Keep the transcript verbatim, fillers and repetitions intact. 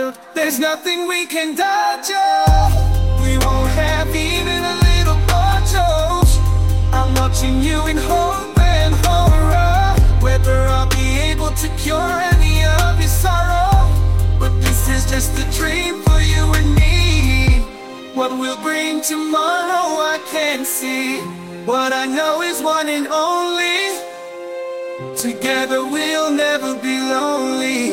world. There's nothing we can dodge. Oh, we won't have even a little more toast. I'm watching you in hope and horror, whether I'll be able to cure any of your sorrow. But this is just a dream for you and me. What will bring tomorrow I can't see. What I know is one and only. Together we'll never be lonely.